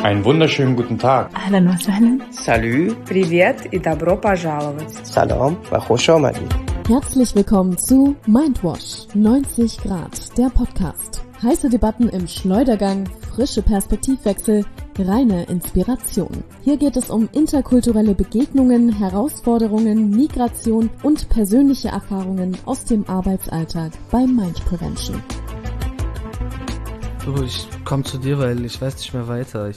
Einen wunderschönen guten Tag. أهلا وسهلا. Salut, привет и добро пожаловать. Salam wa khosh amadid. Herzlich willkommen zu Mindwash 90 Grad, der Podcast. Heiße Debatten im Schleudergang, frische Perspektivwechsel, reine Inspiration. Hier geht es um interkulturelle Begegnungen, Herausforderungen, Migration und persönliche Erfahrungen aus dem Arbeitsalltag bei Mind Prevention. Du, ich komme zu dir, weil ich weiß nicht mehr weiter.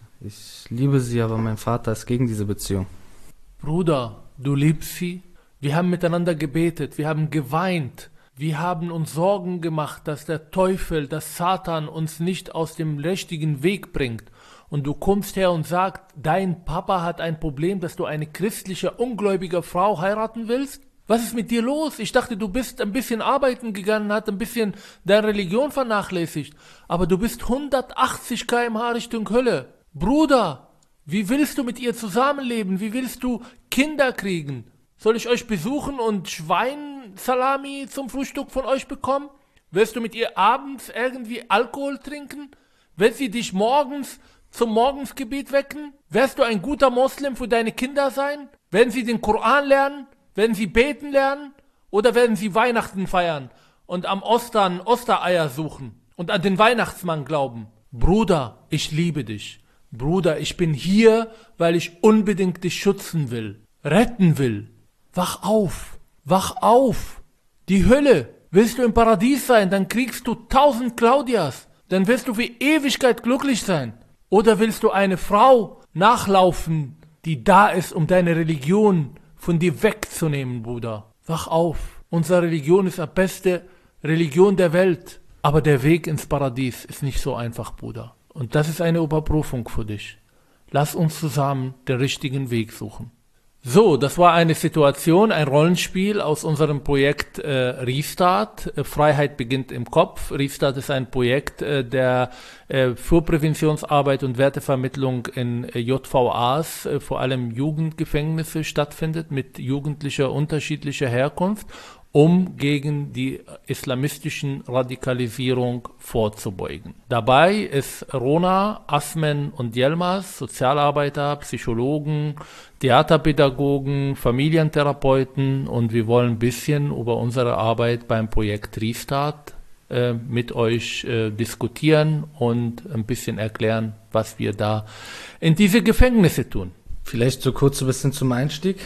Ich liebe sie, aber mein Vater ist gegen diese Beziehung. Bruder, du liebst sie? Wir haben miteinander gebetet, wir haben geweint, wir haben uns Sorgen gemacht, dass der Teufel, dass Satan uns nicht aus dem richtigen Weg bringt. Und du kommst her und sagst, dein Papa hat ein Problem, dass du eine christliche, ungläubige Frau heiraten willst? Was ist mit dir los? Ich dachte, du bist ein bisschen arbeiten gegangen, hat ein bisschen deine Religion vernachlässigt. Aber du bist 180 km/h Richtung Hölle. Bruder, wie willst du mit ihr zusammenleben? Wie willst du Kinder kriegen? Soll ich euch besuchen und Schweinsalami zum Frühstück von euch bekommen? Wirst du mit ihr abends irgendwie Alkohol trinken? Wird sie dich morgens zum Morgensgebet wecken? Wirst du ein guter Moslem für deine Kinder sein? Werden sie den Koran lernen? Werden sie beten lernen? Oder werden sie Weihnachten feiern und am Ostern Ostereier suchen und an den Weihnachtsmann glauben? Bruder, ich liebe dich. Bruder, ich bin hier, weil ich unbedingt dich schützen will, retten will. Wach auf, wach auf. Die Hölle. Willst du im Paradies sein, dann kriegst du 1000 Claudias. Dann wirst du für Ewigkeit glücklich sein. Oder willst du eine Frau nachlaufen, die da ist, um deine Religion von dir wegzunehmen, Bruder? Wach auf. Unsere Religion ist die beste Religion der Welt. Aber der Weg ins Paradies ist nicht so einfach, Bruder. Und das ist eine Überprüfung für dich. Lass uns zusammen den richtigen Weg suchen. So, das war eine Situation, ein Rollenspiel aus unserem Projekt Restart. Freiheit beginnt im Kopf. Restart ist ein Projekt, der für Präventionsarbeit und Wertevermittlung in JVAs, vor allem Jugendgefängnisse, stattfindet, mit jugendlicher unterschiedlicher Herkunft, um gegen die islamistischen Radikalisierung vorzubeugen. Dabei ist Rona, Asmen und Yilmaz, Sozialarbeiter, Psychologen, Theaterpädagogen, Familientherapeuten, und wir wollen ein bisschen über unsere Arbeit beim Projekt Restart mit euch diskutieren und ein bisschen erklären, was wir da in diese Gefängnisse tun. Vielleicht so kurz ein bisschen zum Einstieg.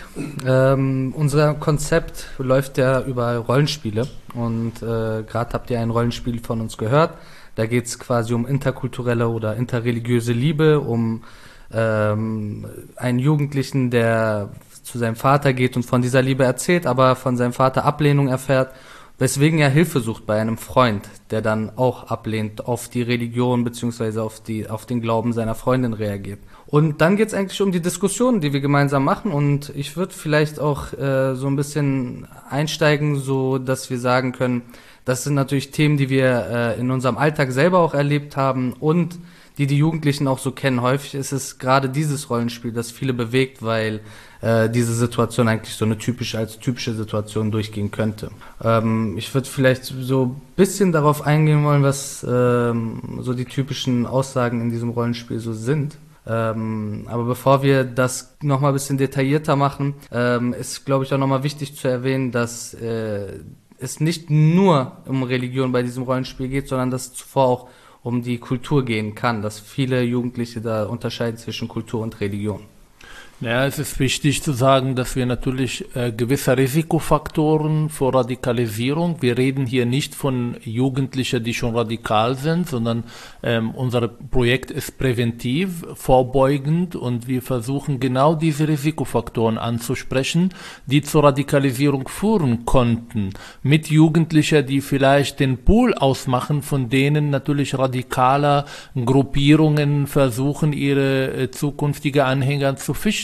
Unser Konzept läuft ja über Rollenspiele und gerade habt ihr ein Rollenspiel von uns gehört. Da geht es quasi um interkulturelle oder interreligiöse Liebe, um einen Jugendlichen, der zu seinem Vater geht und von dieser Liebe erzählt, aber von seinem Vater Ablehnung erfährt, weswegen er Hilfe sucht bei einem Freund, der dann auch ablehnt, auf die Religion bzw. auf den Glauben seiner Freundin reagiert. Und dann geht's eigentlich um die Diskussionen, die wir gemeinsam machen, und ich würde vielleicht auch so ein bisschen einsteigen, so dass wir sagen können, das sind natürlich Themen, die wir in unserem Alltag selber auch erlebt haben und die Jugendlichen auch so kennen. Häufig ist es gerade dieses Rollenspiel, das viele bewegt, weil diese Situation eigentlich so als typische Situation durchgehen könnte. Ich würde vielleicht so ein bisschen darauf eingehen wollen, was so die typischen Aussagen in diesem Rollenspiel so sind. Aber bevor wir das nochmal ein bisschen detaillierter machen, ist, glaube ich, auch nochmal wichtig zu erwähnen, dass es nicht nur um Religion bei diesem Rollenspiel geht, sondern dass zuvor auch um die Kultur gehen kann, dass viele Jugendliche da unterscheiden zwischen Kultur und Religion. Ja, es ist wichtig zu sagen, dass wir natürlich gewisse Risikofaktoren für Radikalisierung, wir reden hier nicht von Jugendlichen, die schon radikal sind, sondern unser Projekt ist präventiv, vorbeugend, und wir versuchen genau diese Risikofaktoren anzusprechen, die zur Radikalisierung führen konnten, mit Jugendlichen, die vielleicht den Pool ausmachen, von denen natürlich radikaler Gruppierungen versuchen, ihre zukünftige Anhänger zu fischen.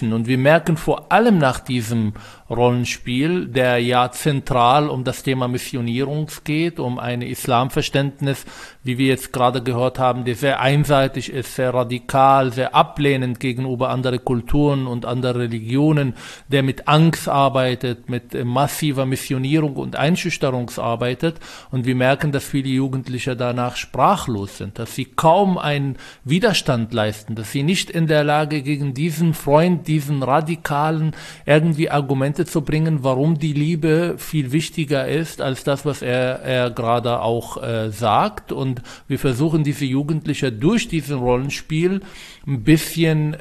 Menschen. Und wir merken vor allem nach diesem Rollenspiel, der ja zentral um das Thema Missionierung geht, um ein Islamverständnis, wie wir jetzt gerade gehört haben, der sehr einseitig ist, sehr radikal, sehr ablehnend gegenüber andere Kulturen und andere Religionen, der mit Angst arbeitet, mit massiver Missionierung und Einschüchterung arbeitet. Und wir merken, dass viele Jugendliche danach sprachlos sind, dass sie kaum einen Widerstand leisten, dass sie nicht in der Lage gegen diesen Freund, diesen Radikalen irgendwie Argumente zu bringen, warum die Liebe viel wichtiger ist als das, was er gerade auch sagt. Und wir versuchen diese Jugendlichen durch diesen Rollenspiel ein bisschen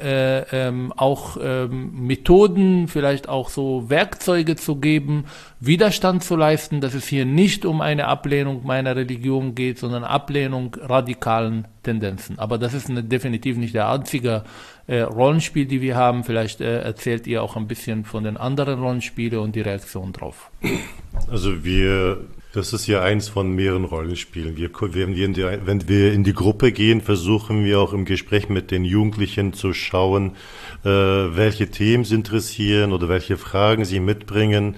auch Methoden, vielleicht auch so Werkzeuge zu geben, Widerstand zu leisten, dass es hier nicht um eine Ablehnung meiner Religion geht, sondern Ablehnung radikalen Tendenzen. Aber das ist definitiv nicht der einzige Rollenspiel, die wir haben. Vielleicht erzählt ihr auch ein bisschen von den anderen Rollenspielen und die Reaktion drauf. Also das ist ja eins von mehreren Rollenspielen. Wenn wir in die Gruppe gehen, versuchen wir auch im Gespräch mit den Jugendlichen zu schauen, welche Themen sie interessieren oder welche Fragen sie mitbringen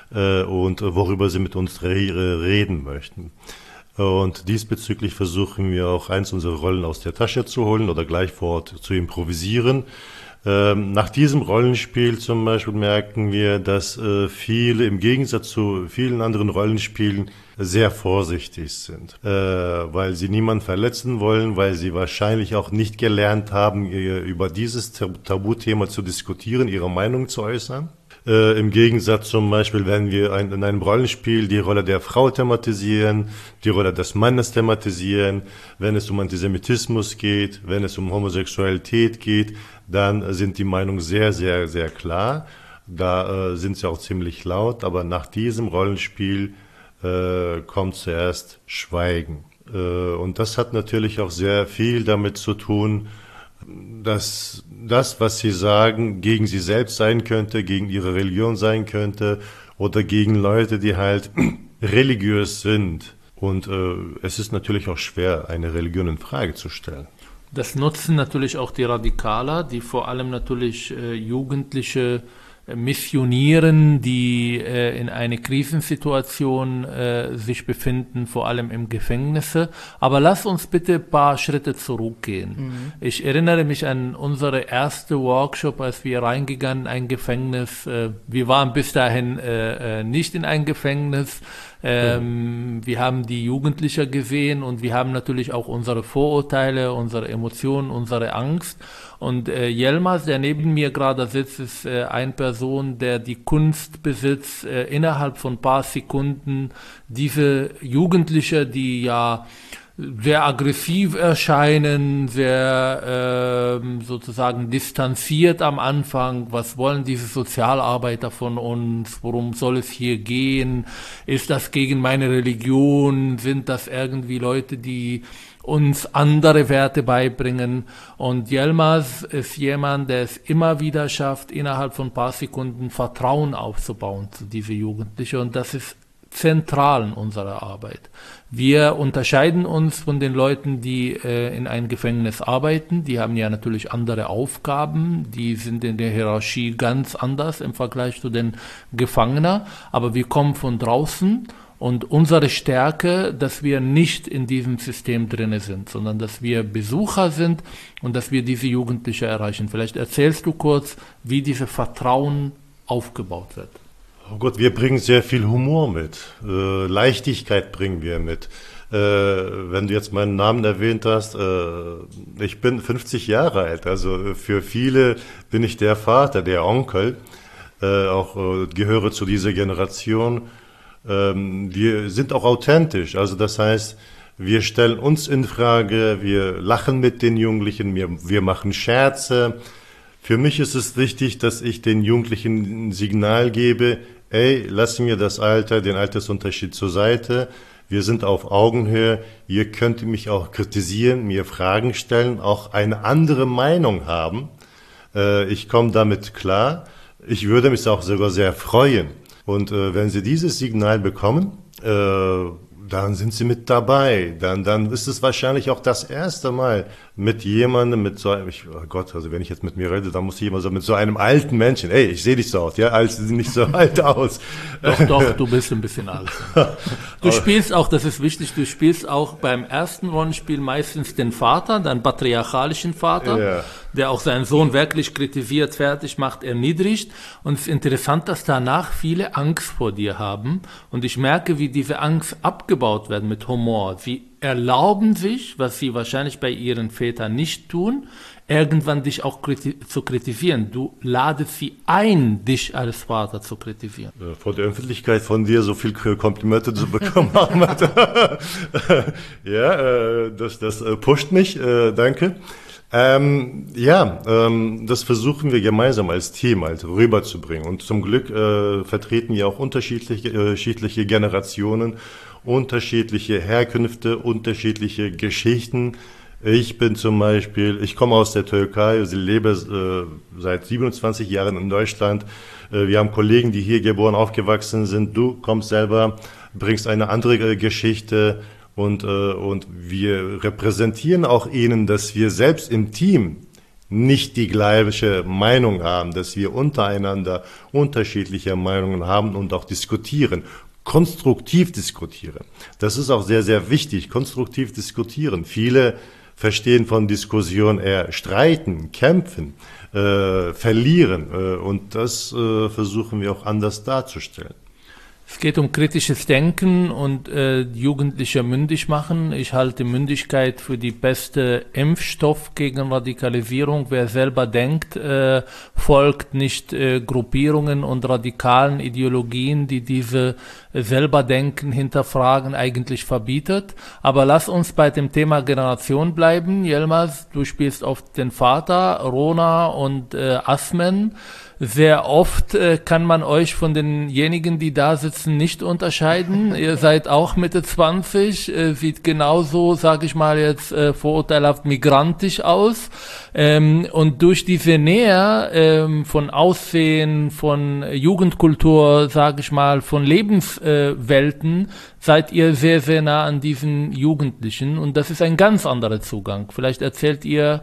und worüber sie mit uns reden möchten. Und diesbezüglich versuchen wir auch eins unserer Rollen aus der Tasche zu holen oder gleich vor Ort zu improvisieren. Nach diesem Rollenspiel zum Beispiel merken wir, dass viele im Gegensatz zu vielen anderen Rollenspielen sehr vorsichtig sind, weil sie niemanden verletzen wollen, weil sie wahrscheinlich auch nicht gelernt haben, über dieses Tabuthema zu diskutieren, ihre Meinung zu äußern. Im Gegensatz zum Beispiel, wenn wir in einem Rollenspiel die Rolle der Frau thematisieren, die Rolle des Mannes thematisieren, wenn es um Antisemitismus geht, wenn es um Homosexualität geht, dann sind die Meinungen sehr, sehr, sehr klar. Da sind sie auch ziemlich laut, aber nach diesem Rollenspiel kommt zuerst Schweigen. Und das hat natürlich auch sehr viel damit zu tun, dass das, was sie sagen, gegen sie selbst sein könnte, gegen ihre Religion sein könnte oder gegen Leute, die halt religiös sind. Und es ist natürlich auch schwer, eine Religion in Frage zu stellen. Das nutzen natürlich auch die Radikaler, die vor allem natürlich Jugendliche missionieren, die in einer Krisensituation sich befinden, vor allem im Gefängnisse. Aber lass uns bitte ein paar Schritte zurückgehen. Mhm. Ich erinnere mich an unsere erste Workshop, als wir reingegangen in ein Gefängnis. Wir waren bis dahin nicht in ein Gefängnis. Wir haben die Jugendlichen gesehen und wir haben natürlich auch unsere Vorurteile, unsere Emotionen, unsere Angst. Und Yilmaz, der neben mir gerade sitzt, ist eine Person, der die Kunst besitzt, innerhalb von ein paar Sekunden diese Jugendlichen, die ja sehr aggressiv erscheinen, sehr sozusagen distanziert am Anfang. Was wollen diese Sozialarbeiter von uns? Worum soll es hier gehen? Ist das gegen meine Religion? Sind das irgendwie Leute, die uns andere Werte beibringen? Und Yilmaz ist jemand, der es immer wieder schafft, innerhalb von ein paar Sekunden Vertrauen aufzubauen zu diesen Jugendlichen. Und das ist zentral in unserer Arbeit. Wir unterscheiden uns von den Leuten, die in einem Gefängnis arbeiten. Die haben ja natürlich andere Aufgaben. Die sind in der Hierarchie ganz anders im Vergleich zu den Gefangenen. Aber wir kommen von draußen. Und unsere Stärke, dass wir nicht in diesem System drin sind, sondern dass wir Besucher sind und dass wir diese Jugendlichen erreichen. Vielleicht erzählst du kurz, wie dieses Vertrauen aufgebaut wird. Oh Gott, wir bringen sehr viel Humor mit. Leichtigkeit bringen wir mit. Wenn du jetzt meinen Namen erwähnt hast, ich bin 50 Jahre alt. Also für viele bin ich der Vater, der Onkel. Auch gehöre zu dieser Generation. Wir sind auch authentisch. Also das heißt, wir stellen uns in Frage, wir lachen mit den Jugendlichen, wir machen Scherze. Für mich ist es wichtig, dass ich den Jugendlichen ein Signal gebe, ey, lass mir den Altersunterschied zur Seite. Wir sind auf Augenhöhe. Ihr könnt mich auch kritisieren, mir Fragen stellen, auch eine andere Meinung haben. Ich komme damit klar. Ich würde mich auch sogar sehr freuen. Und wenn Sie dieses Signal bekommen, dann sind sie mit dabei. Dann ist es wahrscheinlich auch das erste Mal mit jemandem, mit so einem, oh Gott, also wenn ich jetzt mit mir rede, dann muss ich immer so mit so einem alten Menschen, ey, ich sehe nicht so aus, ja, sieht nicht so alt aus. Doch, du bist ein bisschen alt. Du spielst auch, das ist wichtig, du spielst auch beim ersten Rollenspiel meistens den Vater, deinen patriarchalischen Vater, der auch seinen Sohn wirklich kritisiert, fertig macht, erniedrigt. Und es ist interessant, dass danach viele Angst vor dir haben. Und ich merke, wie diese Angst abgebaut werden mit Humor. Sie erlauben sich, was sie wahrscheinlich bei ihren Vätern nicht tun, irgendwann dich auch zu kritisieren. Du ladest sie ein, dich als Vater zu kritisieren. Vor der Öffentlichkeit von dir so viel Komplimente zu bekommen, Ahmad. Das pusht mich, danke. Das versuchen wir gemeinsam als Team halt rüberzubringen. Und zum Glück vertreten wir auch unterschiedliche Generationen, unterschiedliche Herkünfte, unterschiedliche Geschichten. Ich komme aus der Türkei, ich lebe seit 27 Jahren in Deutschland. Wir haben Kollegen, die hier geboren, aufgewachsen sind. Du kommst selber, bringst eine andere Geschichte und wir repräsentieren auch ihnen, dass wir selbst im Team nicht die gleiche Meinung haben, dass wir untereinander unterschiedliche Meinungen haben und auch diskutieren. Konstruktiv diskutieren. Das ist auch sehr, sehr wichtig, konstruktiv diskutieren. Viele verstehen von Diskussion eher streiten, kämpfen, verlieren. Und das versuchen wir auch anders darzustellen. Es geht um kritisches Denken und Jugendliche mündig machen. Ich halte Mündigkeit für die beste Impfstoff gegen Radikalisierung. Wer selber denkt, folgt nicht Gruppierungen und radikalen Ideologien, die diese selber denken, hinterfragen, eigentlich verbietet. Aber lass uns bei dem Thema Generation bleiben. Yilmaz, du spielst oft den Vater, Rona und Asmen. Sehr oft kann man euch von denjenigen, die da sitzen, nicht unterscheiden. Ihr seid auch Mitte 20, sieht genauso, sage ich mal jetzt, vorurteilhaft migrantisch aus. Und durch diese Nähe von Aussehen, von Jugendkultur, sage ich mal, von Lebenswelten, seid ihr sehr, sehr nah an diesen Jugendlichen. Und das ist ein ganz anderer Zugang. Vielleicht erzählt ihr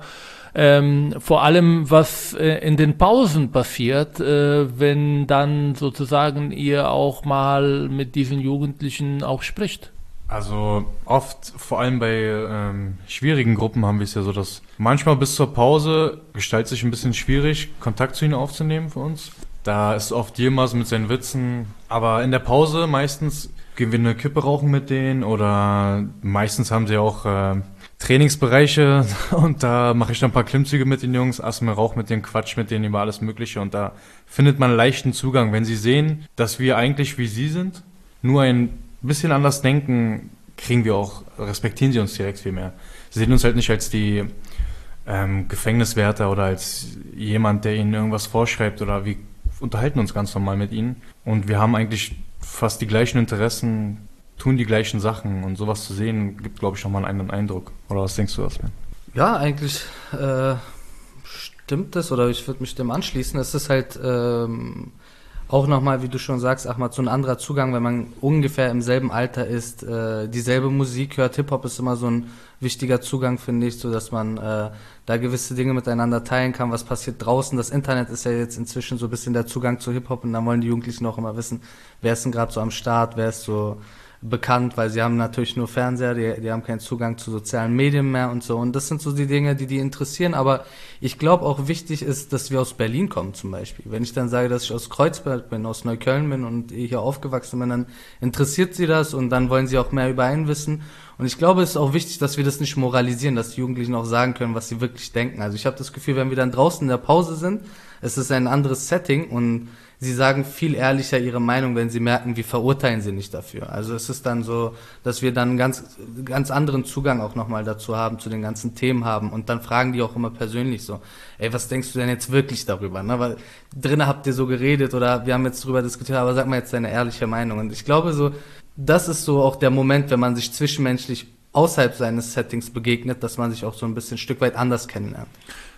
vor allem, was in den Pausen passiert, wenn dann sozusagen ihr auch mal mit diesen Jugendlichen auch spricht. Also oft, vor allem bei schwierigen Gruppen haben wir es ja so, dass manchmal bis zur Pause gestaltet sich ein bisschen schwierig, Kontakt zu ihnen aufzunehmen für uns. Da ist oft Yilmaz mit seinen Witzen, aber in der Pause meistens gehen wir eine Kippe rauchen mit denen oder meistens haben sie auch Trainingsbereiche und da mache ich dann ein paar Klimmzüge mit den Jungs, Asme rauch mit denen, Quatsch mit denen über alles Mögliche und da findet man einen leichten Zugang. Wenn sie sehen, dass wir eigentlich wie sie sind, nur ein bisschen anders denken, respektieren sie uns direkt viel mehr. Sie sehen uns halt nicht als die Gefängniswärter oder als jemand, der ihnen irgendwas vorschreibt oder wir unterhalten uns ganz normal mit ihnen und wir haben eigentlich fast die gleichen Interessen, tun die gleichen Sachen und sowas zu sehen, gibt, glaube ich, nochmal einen anderen Eindruck. Oder was denkst du, Asmen? Ja, eigentlich stimmt das, oder ich würde mich dem anschließen. Es ist halt auch nochmal, wie du schon sagst, Ahmad, so ein anderer Zugang, wenn man ungefähr im selben Alter ist, dieselbe Musik hört. Hip-Hop ist immer so ein wichtiger Zugang, finde ich, so dass man da gewisse Dinge miteinander teilen kann, was passiert draußen. Das Internet ist ja jetzt inzwischen so ein bisschen der Zugang zu Hip-Hop und dann wollen die Jugendlichen auch immer wissen, wer ist denn gerade so am Start, wer ist so bekannt, weil sie haben natürlich nur Fernseher, die haben keinen Zugang zu sozialen Medien mehr und so. Und das sind so die Dinge, die interessieren. Aber ich glaube auch wichtig ist, dass wir aus Berlin kommen zum Beispiel. Wenn ich dann sage, dass ich aus Kreuzberg bin, aus Neukölln bin und hier aufgewachsen bin, dann interessiert sie das und dann wollen sie auch mehr über einen wissen. Und ich glaube, es ist auch wichtig, dass wir das nicht moralisieren, dass die Jugendlichen auch sagen können, was sie wirklich denken. Also ich habe das Gefühl, wenn wir dann draußen in der Pause sind, es ist ein anderes Setting und sie sagen viel ehrlicher ihre Meinung, wenn sie merken, wir verurteilen sie nicht dafür. Also es ist dann so, dass wir dann ganz anderen Zugang auch nochmal dazu haben, zu den ganzen Themen haben. Und dann fragen die auch immer persönlich so, ey, was denkst du denn jetzt wirklich darüber? Ne? Weil drinnen habt ihr so geredet oder wir haben jetzt drüber diskutiert, aber sag mal jetzt deine ehrliche Meinung. Und ich glaube so, das ist so auch der Moment, wenn man sich zwischenmenschlich außerhalb seines Settings begegnet, dass man sich auch so ein bisschen ein Stück weit anders kennenlernt.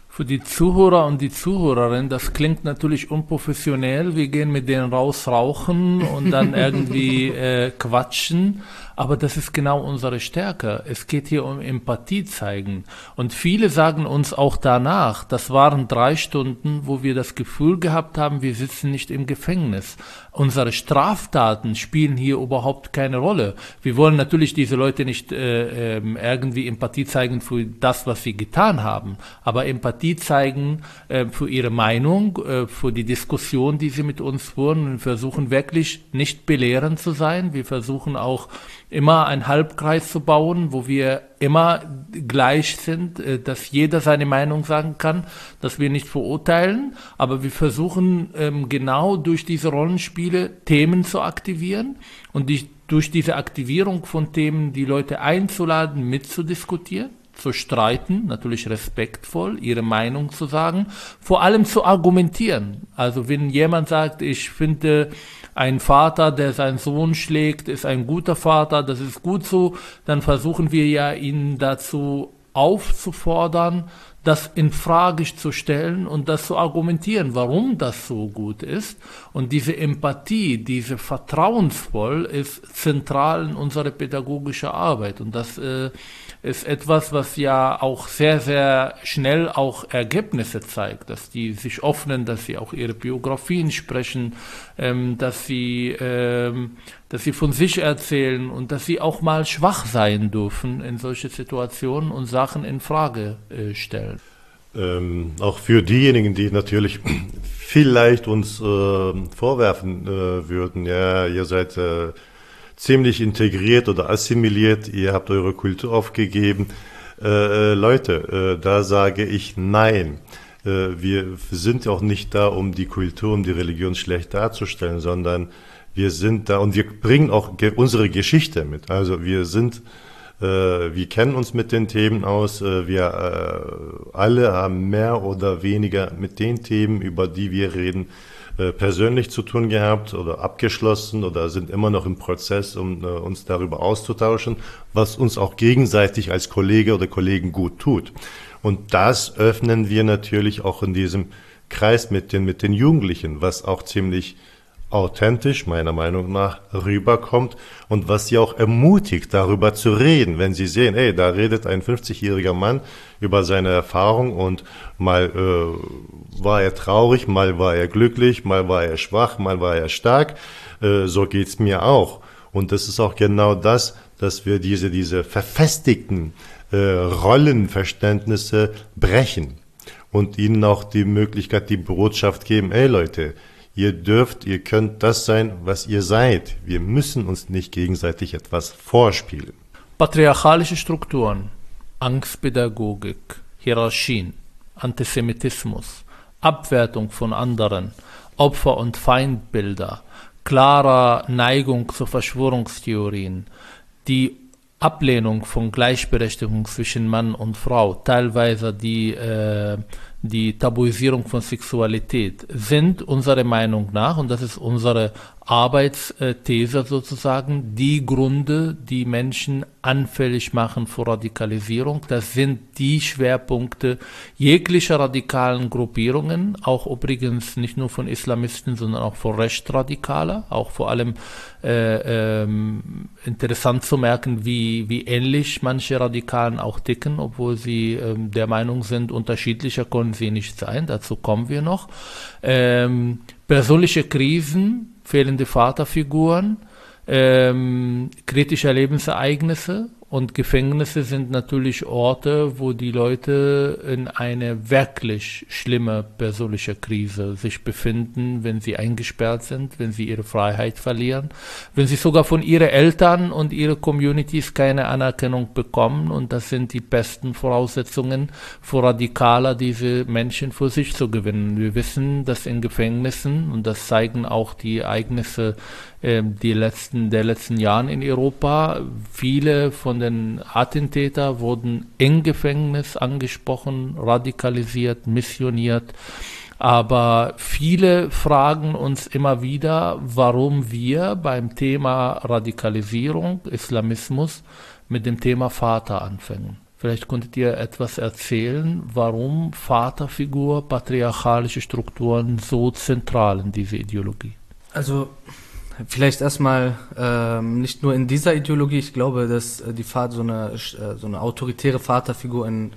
Für die Zuhörer und die Zuhörerinnen, das klingt natürlich unprofessionell. Wir gehen mit denen raus rauchen und dann irgendwie quatschen. Aber das ist genau unsere Stärke. Es geht hier um Empathie zeigen. Und viele sagen uns auch danach, das waren 3 Stunden, wo wir das Gefühl gehabt haben, wir sitzen nicht im Gefängnis. Unsere Straftaten spielen hier überhaupt keine Rolle. Wir wollen natürlich diese Leute nicht irgendwie Empathie zeigen für das, was sie getan haben, aber Empathie zeigen für ihre Meinung, für die Diskussion, die sie mit uns führen. Wir versuchen wirklich nicht belehrend zu sein. Wir versuchen auch immer einen Halbkreis zu bauen, wo wir immer gleich sind, dass jeder seine Meinung sagen kann, dass wir nicht verurteilen, aber wir versuchen genau durch diese Rollenspiele Themen zu aktivieren und durch diese Aktivierung von Themen die Leute einzuladen, mitzudiskutieren, zu streiten, natürlich respektvoll, ihre Meinung zu sagen, vor allem zu argumentieren. Also wenn jemand sagt, ich finde, ein Vater, der seinen Sohn schlägt, ist ein guter Vater, das ist gut so, dann versuchen wir ja, ihn dazu aufzufordern, das in Frage zu stellen und das zu argumentieren, warum das so gut ist. Und diese Empathie, diese vertrauensvoll ist zentral in unserer pädagogischen Arbeit. Und das ist etwas, was ja auch sehr, sehr schnell auch Ergebnisse zeigt, dass die sich öffnen, dass sie auch ihre Biografien sprechen, dass sie von sich erzählen und dass sie auch mal schwach sein dürfen in solche Situationen und Sachen in Frage stellen. Auch für diejenigen, die natürlich vielleicht uns vorwerfen würden, ja, ihr seid ziemlich integriert oder assimiliert, ihr habt eure Kultur aufgegeben. Leute, da sage ich nein. Wir sind auch nicht da, um die Kultur, um die Religion schlecht darzustellen, sondern wir sind da und wir bringen auch unsere Geschichte mit. Also wir kennen uns mit den Themen aus. Wir alle haben mehr oder weniger mit den Themen, über die wir reden, persönlich zu tun gehabt oder abgeschlossen oder sind immer noch im Prozess, um uns darüber auszutauschen, was uns auch gegenseitig als Kollege oder Kollegen gut tut. Und das öffnen wir natürlich auch in diesem Kreis mit den Jugendlichen, was auch ziemlich authentisch, meiner Meinung nach, rüberkommt und was sie auch ermutigt, darüber zu reden, wenn sie sehen, ey, da redet ein 50-jähriger Mann über seine Erfahrung und mal war er traurig, mal war er glücklich, mal war er schwach, mal war er stark, so geht's mir auch. Und das ist auch genau das, dass wir diese verfestigten Rollenverständnisse brechen und ihnen auch die Möglichkeit, die Botschaft geben, ey Leute, ihr könnt das sein, was ihr seid. Wir müssen uns nicht gegenseitig etwas vorspielen. Patriarchalische Strukturen, Angstpädagogik, Hierarchien, Antisemitismus, Abwertung von anderen, Opfer- und Feindbilder, klare Neigung zu Verschwörungstheorien, die Ablehnung von Gleichberechtigung zwischen Mann und Frau, teilweise die Tabuisierung von Sexualität sind unserer Meinung nach, und das ist unsere Arbeitsthese sozusagen, die Gründe, die Menschen anfällig machen für Radikalisierung. Das sind die Schwerpunkte jeglicher radikalen Gruppierungen, auch übrigens nicht nur von Islamisten, sondern auch von Rechtsradikaler, auch vor allem interessant zu merken, wie ähnlich manche Radikalen auch ticken, obwohl sie der Meinung sind, unterschiedlicher können sie nicht sein, dazu kommen wir noch. Persönliche Krisen, fehlende Vaterfiguren, kritische Lebensereignisse und Gefängnisse sind natürlich Orte, wo die Leute in eine wirklich schlimme persönliche Krise sich befinden, wenn sie eingesperrt sind, wenn sie ihre Freiheit verlieren, wenn sie sogar von ihren Eltern und ihren Communities keine Anerkennung bekommen, und das sind die besten Voraussetzungen für Radikaler, diese Menschen für sich zu gewinnen. Wir wissen, dass in Gefängnissen, und das zeigen auch die Ereignisse der letzten Jahren in Europa, viele von den Attentätern wurden im Gefängnis angesprochen, radikalisiert, missioniert. Aber viele fragen uns immer wieder, warum wir beim Thema Radikalisierung, Islamismus, mit dem Thema Vater anfangen. Vielleicht könntet ihr etwas erzählen, warum Vaterfigur, patriarchalische Strukturen so zentral in dieser Ideologie? Also vielleicht erstmal nicht nur in dieser Ideologie, ich glaube, dass so eine autoritäre Vaterfigur in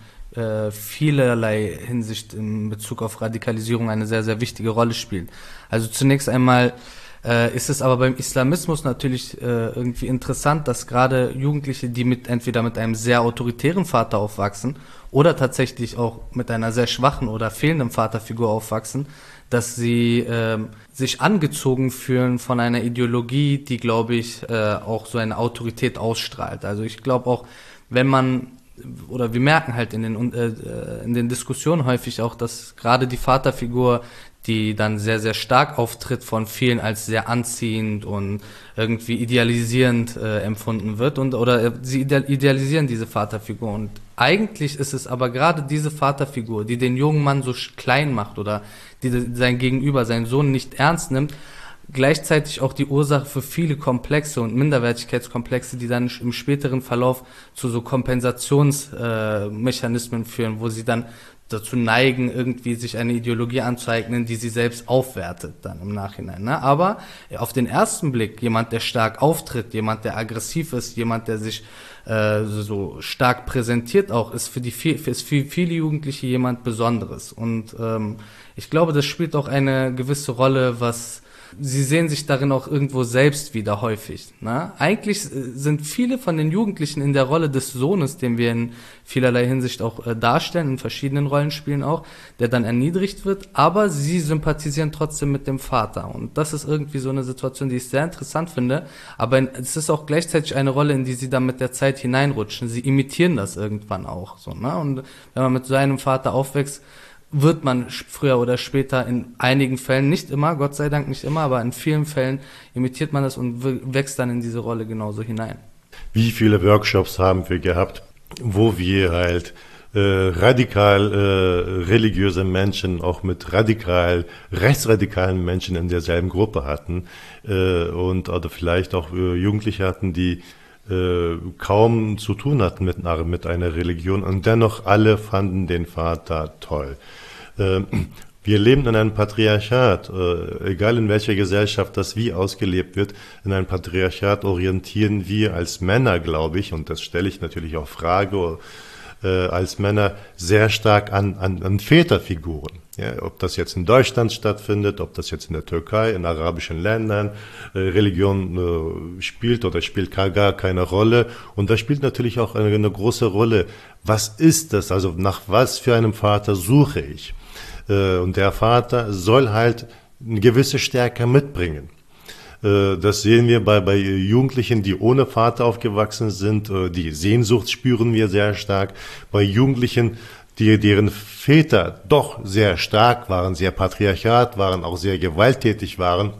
vielerlei Hinsicht in Bezug auf Radikalisierung eine sehr, sehr wichtige Rolle spielt. Also zunächst einmal ist es aber beim Islamismus natürlich irgendwie interessant, dass gerade Jugendliche, die entweder mit einem sehr autoritären Vater aufwachsen oder tatsächlich auch mit einer sehr schwachen oder fehlenden Vaterfigur aufwachsen, dass sie sich angezogen fühlen von einer Ideologie, die, glaube ich, auch so eine Autorität ausstrahlt. Also ich glaube auch, wenn man, oder wir merken halt in den Diskussionen häufig auch, dass gerade die Vaterfigur, die dann sehr, sehr stark auftritt, von vielen als sehr anziehend und irgendwie idealisierend empfunden wird oder sie idealisieren diese Vaterfigur. Und eigentlich ist es aber gerade diese Vaterfigur, die den jungen Mann so klein macht oder die sein Gegenüber, seinen Sohn nicht ernst nimmt, gleichzeitig auch die Ursache für viele Komplexe und Minderwertigkeitskomplexe, die dann im späteren Verlauf zu so Kompensationsmechanismen führen, wo sie dann dazu neigen, irgendwie sich eine Ideologie anzueignen, die sie selbst aufwertet dann im Nachhinein. Ne? Aber auf den ersten Blick, jemand, der stark auftritt, jemand, der aggressiv ist, jemand, der sich so stark präsentiert auch, ist für viele Jugendliche jemand Besonderes. Und ich glaube, das spielt auch eine gewisse Rolle, sie sehen sich darin auch irgendwo selbst wieder häufig. Ne? Eigentlich sind viele von den Jugendlichen in der Rolle des Sohnes, den wir in vielerlei Hinsicht auch darstellen, in verschiedenen Rollenspielen auch, der dann erniedrigt wird, aber sie sympathisieren trotzdem mit dem Vater. Und das ist irgendwie so eine Situation, die ich sehr interessant finde, aber es ist auch gleichzeitig eine Rolle, in die sie dann mit der Zeit hineinrutschen. Sie imitieren das irgendwann auch. So, ne? Und wenn man mit so einem Vater aufwächst, wird man früher oder später in einigen Fällen, nicht immer, Gott sei Dank nicht immer, aber in vielen Fällen imitiert man das und wächst dann in diese Rolle genauso hinein. Wie viele Workshops haben wir gehabt, wo wir halt radikal religiöse Menschen auch mit rechtsradikalen Menschen in derselben Gruppe hatten oder vielleicht auch Jugendliche hatten, die kaum zu tun hatten mit einer Religion und dennoch alle fanden den Vater toll. Wir leben in einem Patriarchat, egal in welcher Gesellschaft das wie ausgelebt wird, in einem Patriarchat orientieren wir als Männer, glaube ich, und das stelle ich natürlich auch Frage, als Männer sehr stark an Väterfiguren. Ja, ob das jetzt in Deutschland stattfindet, ob das jetzt in der Türkei, in arabischen Ländern, Religion spielt oder spielt gar keine Rolle. Und da spielt natürlich auch eine große Rolle, was ist das, also nach was für einem Vater suche ich? Und der Vater soll halt eine gewisse Stärke mitbringen. Das sehen wir bei Jugendlichen, die ohne Vater aufgewachsen sind. Die Sehnsucht spüren wir sehr stark. Bei Jugendlichen, deren Väter doch sehr stark waren, sehr patriarchat waren, auch sehr gewalttätig waren,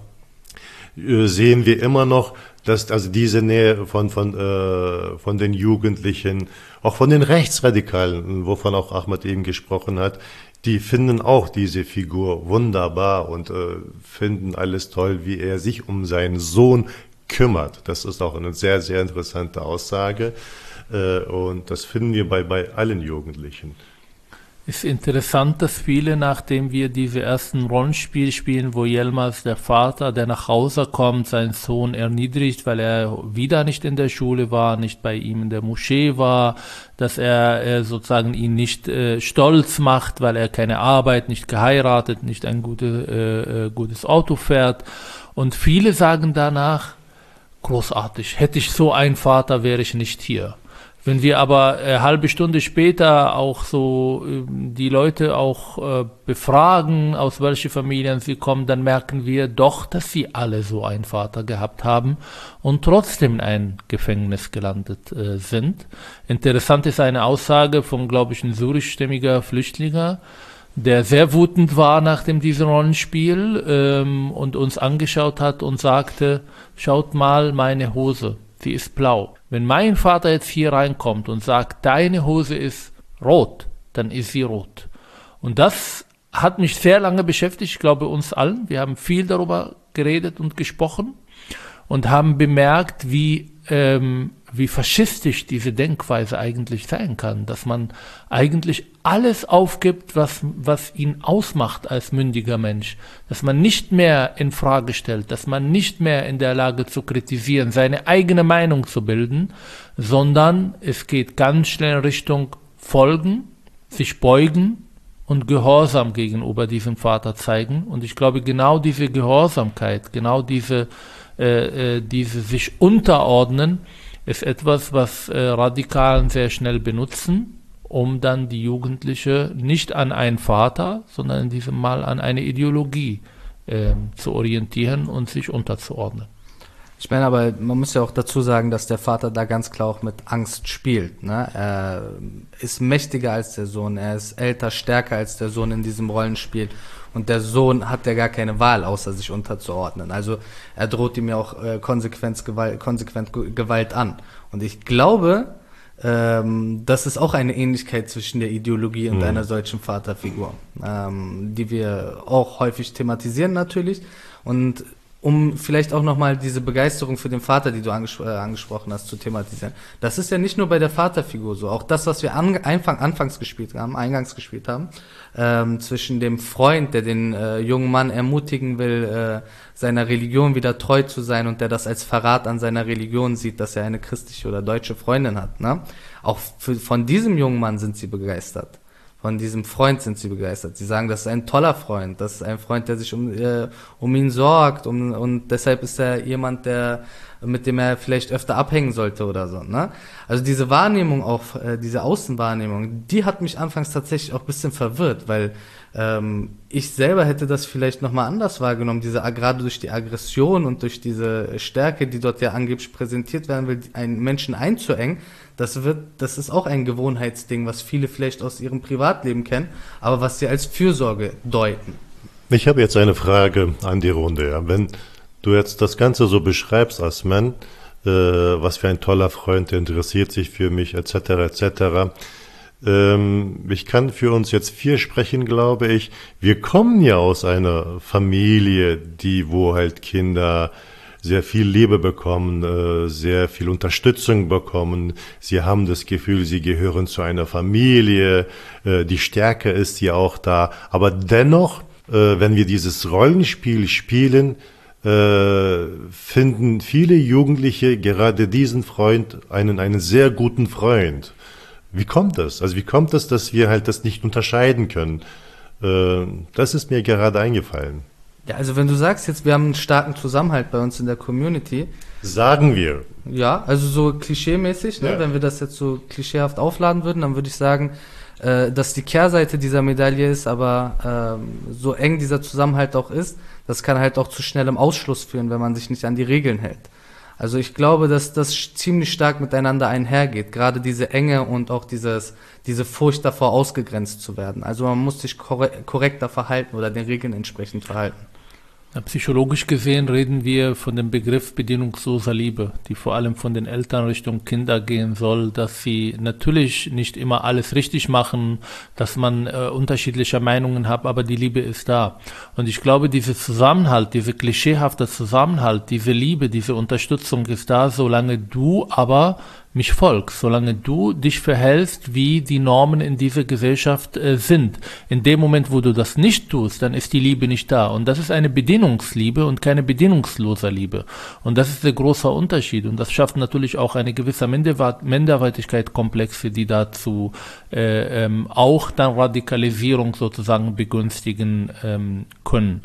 sehen wir immer noch, dass also diese Nähe von den Jugendlichen, auch von den Rechtsradikalen, wovon auch Ahmad eben gesprochen hat, die finden auch diese Figur wunderbar und finden alles toll, wie er sich um seinen Sohn kümmert. Das ist auch eine sehr, sehr interessante Aussage und das finden wir bei allen Jugendlichen. Es ist interessant, dass viele, nachdem wir diese ersten Rollenspiele spielen, wo Yilmaz, der Vater, der nach Hause kommt, seinen Sohn erniedrigt, weil er wieder nicht in der Schule war, nicht bei ihm in der Moschee war, dass er sozusagen ihn nicht stolz macht, weil er keine Arbeit, nicht geheiratet, nicht ein gutes Auto fährt. Und viele sagen danach, großartig, hätte ich so einen Vater, wäre ich nicht hier. Wenn wir aber eine halbe Stunde später auch so die Leute auch befragen, aus welchen Familien sie kommen, dann merken wir doch, dass sie alle so einen Vater gehabt haben und trotzdem in ein Gefängnis gelandet sind. Interessant ist eine Aussage von, glaube ich, ein syrischstämmiger Flüchtlinger, der sehr wütend war nach diesem Rollenspiel und uns angeschaut hat und sagte, schaut mal meine Hose, sie ist blau. Wenn mein Vater jetzt hier reinkommt und sagt, deine Hose ist rot, dann ist sie rot. Und das hat mich sehr lange beschäftigt, ich glaube uns allen. Wir haben viel darüber geredet und gesprochen und haben bemerkt, wie wie faschistisch diese Denkweise eigentlich sein kann, dass man eigentlich alles aufgibt, was ihn ausmacht als mündiger Mensch, dass man nicht mehr in Frage stellt, dass man nicht mehr in der Lage zu kritisieren, seine eigene Meinung zu bilden, sondern es geht ganz schnell in Richtung Folgen, sich beugen und Gehorsam gegenüber diesem Vater zeigen. Und ich glaube, genau diese Gehorsamkeit, genau diese sich unterordnen, ist etwas, was Radikalen sehr schnell benutzen, um dann die Jugendliche nicht an einen Vater, sondern in diesem Mal an eine Ideologie zu orientieren und sich unterzuordnen. Ich meine, aber man muss ja auch dazu sagen, dass der Vater da ganz klar auch mit Angst spielt, ne? Er ist mächtiger als der Sohn, er ist älter, stärker als der Sohn in diesem Rollenspiel. Und der Sohn hat ja gar keine Wahl, außer sich unterzuordnen. Also er droht ihm ja auch konsequent Gewalt an. Und ich glaube, das ist auch eine Ähnlichkeit zwischen der Ideologie und einer solchen Vaterfigur, die wir auch häufig thematisieren natürlich. Und um vielleicht auch nochmal diese Begeisterung für den Vater, die du angesprochen hast, zu thematisieren. Das ist ja nicht nur bei der Vaterfigur so. Auch das, was wir eingangs gespielt haben, zwischen dem Freund, der den jungen Mann ermutigen will, seiner Religion wieder treu zu sein und der das als Verrat an seiner Religion sieht, dass er eine christliche oder deutsche Freundin hat, ne? Auch von diesem jungen Mann sind sie begeistert. Von diesem Freund sind sie begeistert. Sie sagen, das ist ein toller Freund. Das ist ein Freund, der sich um ihn sorgt. Und deshalb ist er jemand, mit dem er vielleicht öfter abhängen sollte oder so, ne? Also diese Wahrnehmung auch, diese Außenwahrnehmung, die hat mich anfangs tatsächlich auch ein bisschen verwirrt, weil ich selber hätte das vielleicht nochmal anders wahrgenommen, gerade durch die Aggression und durch diese Stärke, die dort ja angeblich präsentiert werden will, einen Menschen einzuengen. Das ist auch ein Gewohnheitsding, was viele vielleicht aus ihrem Privatleben kennen, aber was sie als Fürsorge deuten. Ich habe jetzt eine Frage an die Runde. Ja. Wenn du jetzt das Ganze so beschreibst als Mann, was für ein toller Freund, der interessiert sich für mich, etc., etc., ich kann für uns jetzt 4 sprechen, glaube ich. Wir kommen ja aus einer Familie, wo halt Kinder sehr viel Liebe bekommen, sehr viel Unterstützung bekommen. Sie haben das Gefühl, sie gehören zu einer Familie. Die Stärke ist ja auch da. Aber dennoch, wenn wir dieses Rollenspiel spielen, finden viele Jugendliche gerade diesen Freund, einen sehr guten Freund. Wie kommt das? Also wie kommt es, dass wir halt das nicht unterscheiden können? Das ist mir gerade eingefallen. Ja, also wenn du sagst jetzt, wir haben einen starken Zusammenhalt bei uns in der Community. Sagen wir. Ja, also so klischeemäßig, ne? Ja. Wenn wir das jetzt so klischeehaft aufladen würden, dann würde ich sagen, dass die Kehrseite dieser Medaille ist, aber so eng dieser Zusammenhalt auch ist, das kann halt auch zu schnellem Ausschluss führen, wenn man sich nicht an die Regeln hält. Also ich glaube, dass das ziemlich stark miteinander einhergeht, gerade diese Enge und auch diese Furcht davor, ausgegrenzt zu werden. Also man muss sich korrekter verhalten oder den Regeln entsprechend verhalten. Psychologisch gesehen reden wir von dem Begriff bedingungsloser Liebe, die vor allem von den Eltern Richtung Kinder gehen soll, dass sie natürlich nicht immer alles richtig machen, dass man unterschiedliche Meinungen hat, aber die Liebe ist da. Und ich glaube, dieser Zusammenhalt, diese klischeehafte Zusammenhalt, diese Liebe, diese Unterstützung ist da, solange du aber mich folgst, solange du dich verhältst, wie die Normen in dieser Gesellschaft sind. In dem Moment, wo du das nicht tust, dann ist die Liebe nicht da. Und das ist eine Bedingungsliebe und keine bedingungslose Liebe. Und das ist der große Unterschied. Und das schafft natürlich auch eine gewisse Minderwertigkeitskomplexe, die dazu auch dann Radikalisierung sozusagen begünstigen können.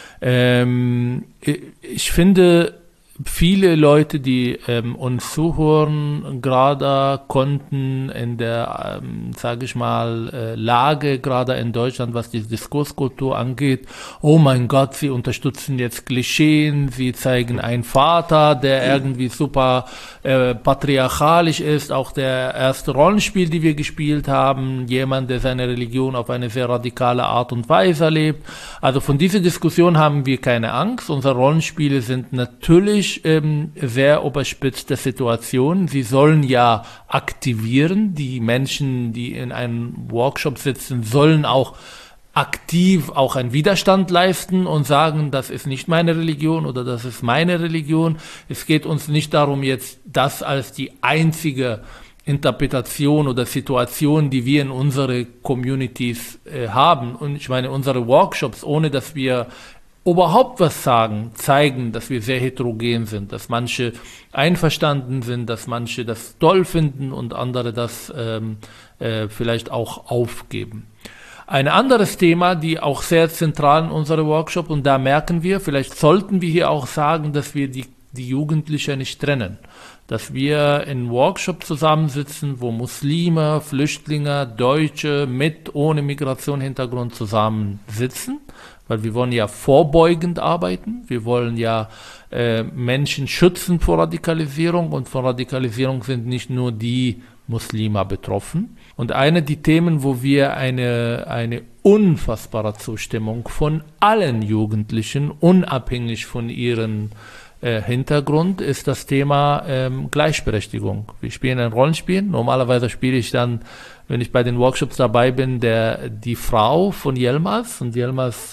Ich finde, viele Leute, die uns zuhören, gerade konnten in der, sage ich mal, Lage, gerade in Deutschland, was die Diskurskultur angeht, oh mein Gott, sie unterstützen jetzt Klischeen, sie zeigen einen Vater, der irgendwie super patriarchalisch ist, auch der erste Rollenspiel, die wir gespielt haben, jemand, der seine Religion auf eine sehr radikale Art und Weise lebt. Also von dieser Diskussion haben wir keine Angst. Unsere Rollenspiele sind natürlich sehr überspitzte Situationen. Sie sollen ja aktivieren. Die Menschen, die in einem Workshop sitzen, sollen auch aktiv auch einen Widerstand leisten und sagen, das ist nicht meine Religion oder das ist meine Religion. Es geht uns nicht darum, jetzt das als die einzige Interpretation oder Situation, die wir in unsere Communities haben. Und ich meine, unsere Workshops, ohne dass wir überhaupt was sagen, zeigen, dass wir sehr heterogen sind, dass manche einverstanden sind, dass manche das toll finden und andere das vielleicht auch aufgeben. Ein anderes Thema, die auch sehr zentral in unserem Workshop, und da merken wir, vielleicht sollten wir hier auch sagen, dass wir die Jugendlichen nicht trennen. Dass wir in Workshop zusammensitzen, wo Muslime, Flüchtlinge, Deutsche mit, ohne Migrationshintergrund zusammensitzen, weil wir wollen ja vorbeugend arbeiten, wir wollen ja Menschen schützen vor Radikalisierung, und von Radikalisierung sind nicht nur die Muslime betroffen. Und eine der Themen, wo wir eine unfassbare Zustimmung von allen Jugendlichen, unabhängig von ihren Hintergrund, ist das Thema Gleichberechtigung. Wir spielen ein Rollenspiel. Normalerweise spiele ich dann, wenn ich bei den Workshops dabei bin, die Frau von Yilmaz. Und Yilmaz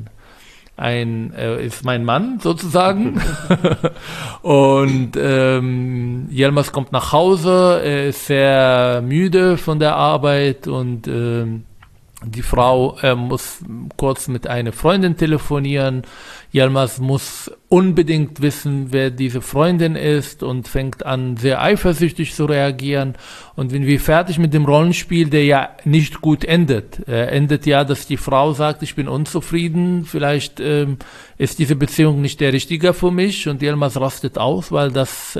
ist mein Mann sozusagen. Und Yilmaz kommt nach Hause, er ist sehr müde von der Arbeit, und die Frau muss kurz mit einer Freundin telefonieren. Yilmaz muss unbedingt wissen, wer diese Freundin ist, und fängt an, sehr eifersüchtig zu reagieren. Und wenn wir fertig mit dem Rollenspiel, der ja nicht gut endet, endet ja, dass die Frau sagt, ich bin unzufrieden, vielleicht ist diese Beziehung nicht der Richtige für mich, und Yilmaz rastet aus, weil das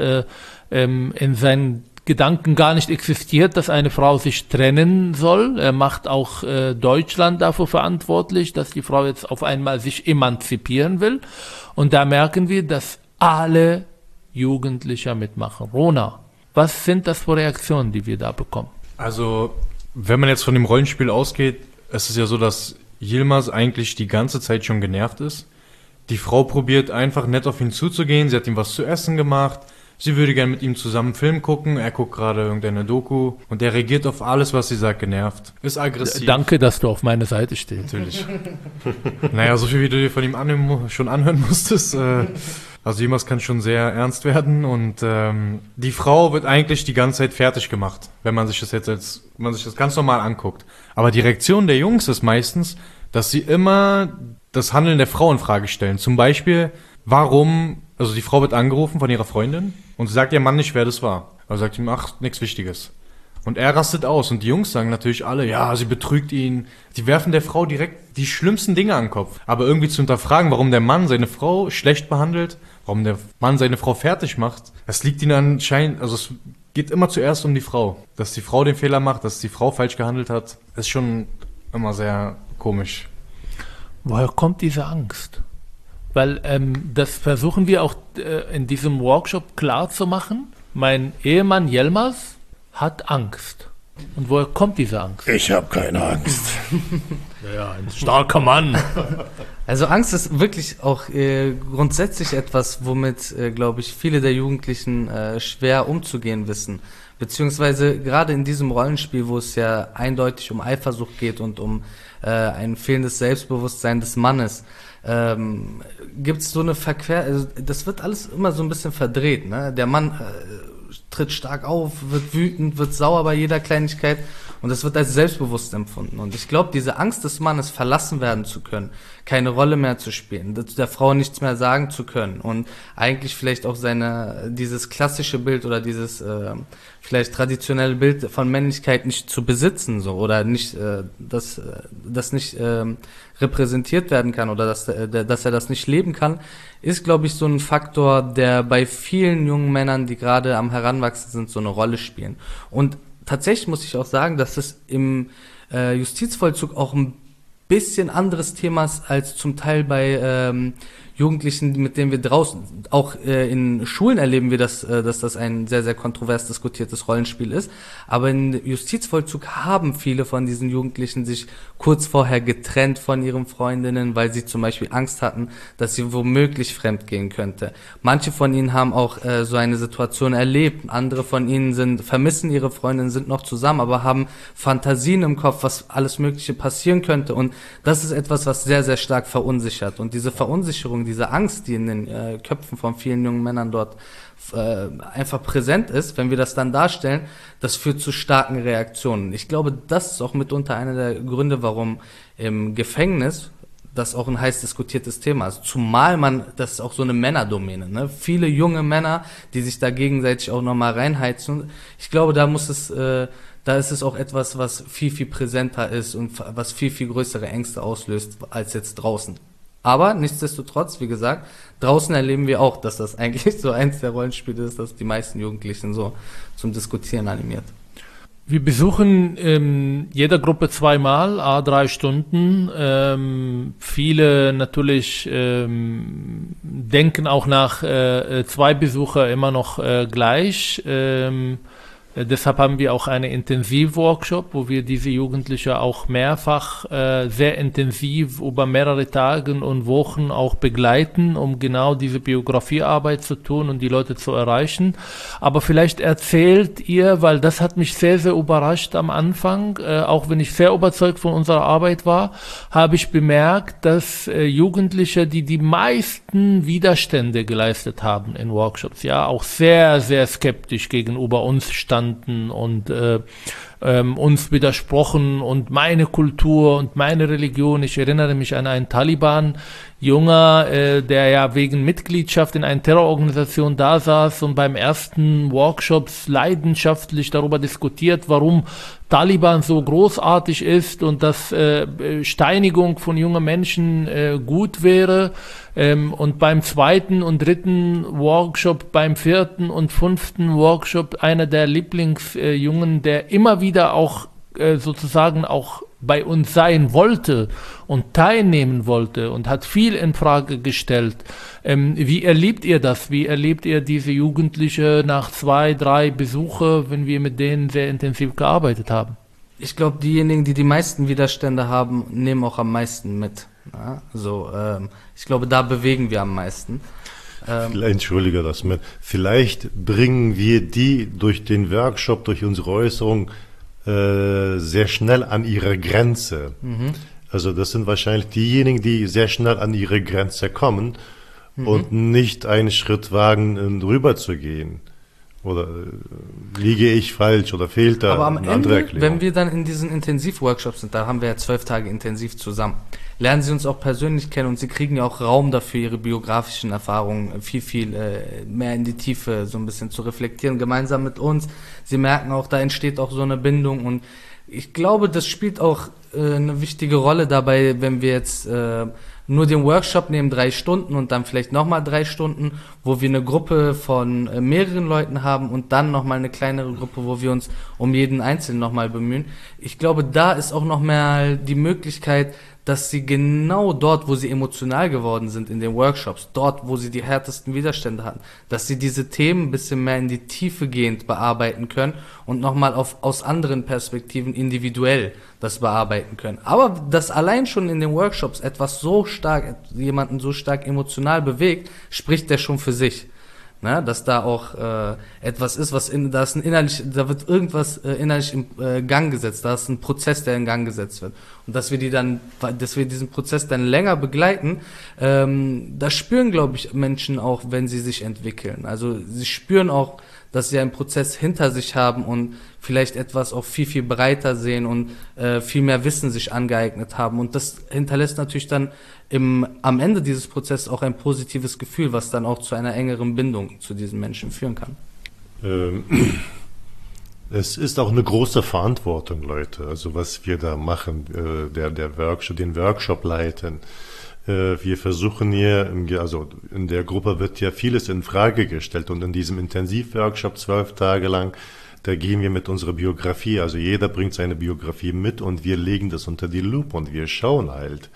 in seinen Gedanken gar nicht existiert, dass eine Frau sich trennen soll. Er macht auch Deutschland dafür verantwortlich, dass die Frau jetzt auf einmal sich emanzipieren will. Und da merken wir, dass alle Jugendliche mitmachen. Rona, was sind das für Reaktionen, die wir da bekommen? Also, wenn man jetzt von dem Rollenspiel ausgeht, ist es ja so, dass Yilmaz eigentlich die ganze Zeit schon genervt ist. Die Frau probiert einfach nett auf ihn zuzugehen, sie hat ihm was zu essen gemacht. Sie würde gerne mit ihm zusammen einen Film gucken, er guckt gerade irgendeine Doku, und er reagiert auf alles, was sie sagt, genervt. Ist aggressiv. Danke, dass du auf meiner Seite stehst. Natürlich. Naja, so viel, wie du dir von ihm schon anhören musstest. Also Yilmaz kann schon sehr ernst werden, und die Frau wird eigentlich die ganze Zeit fertig gemacht, wenn man sich das ganz normal anguckt. Aber die Reaktion der Jungs ist meistens, dass sie immer das Handeln der Frau in Frage stellen. Zum Beispiel, also die Frau wird angerufen von ihrer Freundin und sie sagt ihrem Mann nicht, wer das war. Also sagt ihm, ach, nichts Wichtiges. Und er rastet aus, und die Jungs sagen natürlich alle, ja, sie betrügt ihn. Die werfen der Frau direkt die schlimmsten Dinge an den Kopf. Aber irgendwie zu hinterfragen, warum der Mann seine Frau schlecht behandelt, warum der Mann seine Frau fertig macht, das liegt ihnen anscheinend, also es geht immer zuerst um die Frau. Dass die Frau den Fehler macht, dass die Frau falsch gehandelt hat, ist schon immer sehr komisch. Woher kommt diese Angst? Weil das versuchen wir auch in diesem Workshop klar zu machen. Mein Ehemann Yilmaz hat Angst. Und woher kommt diese Angst? Ich habe keine Angst. Ja, ein starker Mann. Also Angst ist wirklich auch grundsätzlich etwas, womit, glaube ich, viele der Jugendlichen schwer umzugehen wissen. Beziehungsweise gerade in diesem Rollenspiel, wo es ja eindeutig um Eifersucht geht und um ein fehlendes Selbstbewusstsein des Mannes, gibt es so eine also das wird alles immer so ein bisschen verdreht, ne? Der Mann tritt stark auf, wird wütend, wird sauer bei jeder Kleinigkeit, und das wird als selbstbewusst empfunden. Und ich glaube, diese Angst des Mannes, verlassen werden zu können, keine Rolle mehr zu spielen, der Frau nichts mehr sagen zu können und eigentlich vielleicht auch dieses klassische Bild oder dieses vielleicht traditionelle Bild von Männlichkeit nicht zu besitzen, so, oder nicht, dass das nicht repräsentiert werden kann, oder dass er das nicht leben kann, ist, glaube ich, so ein Faktor, der bei vielen jungen Männern, die gerade am Heranwachsen sind, so eine Rolle spielen. Und tatsächlich muss ich auch sagen, dass es im Justizvollzug auch ein bisschen anderes Thema ist als zum Teil bei Jugendlichen, mit denen wir draußen, auch in Schulen erleben wir, dass das ein sehr, sehr kontrovers diskutiertes Rollenspiel ist. Aber in Justizvollzug haben viele von diesen Jugendlichen sich kurz vorher getrennt von ihren Freundinnen, weil sie zum Beispiel Angst hatten, dass sie womöglich fremdgehen könnte. Manche von ihnen haben auch so eine Situation erlebt. Andere von ihnen vermissen ihre Freundinnen, sind noch zusammen, aber haben Fantasien im Kopf, was alles Mögliche passieren könnte. Und das ist etwas, was sehr, sehr stark verunsichert. Und diese Verunsicherung, diese Angst, die in den Köpfen von vielen jungen Männern dort einfach präsent ist, wenn wir das dann darstellen, das führt zu starken Reaktionen. Ich glaube, das ist auch mitunter einer der Gründe, warum im Gefängnis das auch ein heiß diskutiertes Thema ist. Zumal das ist auch so eine Männerdomäne, ne? Viele junge Männer, die sich da gegenseitig auch nochmal reinheizen. Ich glaube, da ist es auch etwas, was viel, viel präsenter ist und was viel, viel größere Ängste auslöst als jetzt draußen. Aber nichtsdestotrotz, wie gesagt, draußen erleben wir auch, dass das eigentlich so eins der Rollenspiele ist, das die meisten Jugendlichen so zum Diskutieren animiert. Wir besuchen jeder Gruppe 2-mal, 3 Stunden. Viele natürlich denken auch nach 2 Besucher immer noch gleich. Deshalb haben wir auch einen Intensivworkshop, wo wir diese Jugendliche auch mehrfach sehr intensiv über mehrere Tage und Wochen auch begleiten, um genau diese Biografiearbeit zu tun und die Leute zu erreichen. Aber vielleicht erzählt ihr, weil das hat mich sehr, sehr überrascht am Anfang, auch wenn ich sehr überzeugt von unserer Arbeit war, habe ich bemerkt, dass Jugendliche, die die meisten Widerstände geleistet haben in Workshops, ja, auch sehr, sehr skeptisch gegenüber uns standen und uns widersprochen und meine Kultur und meine Religion. Ich erinnere mich an einen Taliban-Junger, der ja wegen Mitgliedschaft in einer Terrororganisation da saß und beim ersten Workshops leidenschaftlich darüber diskutiert, warum Taliban so großartig ist und dass Steinigung von jungen Menschen gut wäre. Und beim 2. und 3. Workshop, beim 4. und 5. Workshop einer der Lieblingsjungen, der immer wieder auch sozusagen auch bei uns sein wollte und teilnehmen wollte und hat viel in Frage gestellt. Wie erlebt ihr das? Wie erlebt ihr diese Jugendliche nach 2, 3 Besuche, wenn wir mit denen sehr intensiv gearbeitet haben? Ich glaube, diejenigen, die die meisten Widerstände haben, nehmen auch am meisten mit. Ja? Also ich glaube, da bewegen wir am meisten. Entschuldige das mit. Vielleicht bringen wir die durch den Workshop, durch unsere Äußerung sehr schnell an ihre Grenze. Also das sind wahrscheinlich diejenigen, die sehr schnell an ihre Grenze kommen und nicht einen Schritt wagen, rüber zu gehen. Oder liege ich falsch oder fehlt da Aber am eine andere Ende, Erklärung? wenn wir dann in diesen Intensivworkshops sind, da haben wir ja 12 Tage intensiv zusammen, lernen sie uns auch persönlich kennen und sie kriegen ja auch Raum dafür, ihre biografischen Erfahrungen viel, viel mehr in die Tiefe so ein bisschen zu reflektieren, gemeinsam mit uns. Sie merken auch, da entsteht auch so eine Bindung und ich glaube, das spielt auch eine wichtige Rolle dabei, wenn wir jetzt nur den Workshop nehmen, 3 Stunden und dann vielleicht nochmal 3 Stunden, wo wir eine Gruppe von mehreren Leuten haben und dann nochmal eine kleinere Gruppe, wo wir uns um jeden Einzelnen nochmal bemühen. Ich glaube, da ist auch nochmal die Möglichkeit, dass sie genau dort, wo sie emotional geworden sind in den Workshops, dort, wo sie die härtesten Widerstände hatten, dass sie diese Themen ein bisschen mehr in die Tiefe gehend bearbeiten können und nochmal aus anderen Perspektiven individuell das bearbeiten können. Aber dass allein schon in den Workshops etwas so stark, jemanden so stark emotional bewegt, spricht der schon für sich. Ne, dass da auch etwas ist, da wird irgendwas innerlich im Gang gesetzt, da ist ein Prozess, der in Gang gesetzt wird. Und dass wir diesen Prozess dann länger begleiten, das spüren, glaube ich, Menschen auch, wenn sie sich entwickeln. Also sie spüren auch, dass sie einen Prozess hinter sich haben und vielleicht etwas auch viel, viel breiter sehen und viel mehr Wissen sich angeeignet haben. Und das hinterlässt natürlich dann am Ende dieses Prozesses auch ein positives Gefühl, was dann auch zu einer engeren Bindung zu diesen Menschen führen kann. Es ist auch eine große Verantwortung, Leute, also was wir da machen, den Workshop leiten. Wir versuchen hier, also in der Gruppe wird ja vieles in Frage gestellt und in diesem Intensivworkshop 12 Tage lang, da gehen wir mit unserer Biografie, also jeder bringt seine Biografie mit und wir legen das unter die Lupe und wir schauen halt.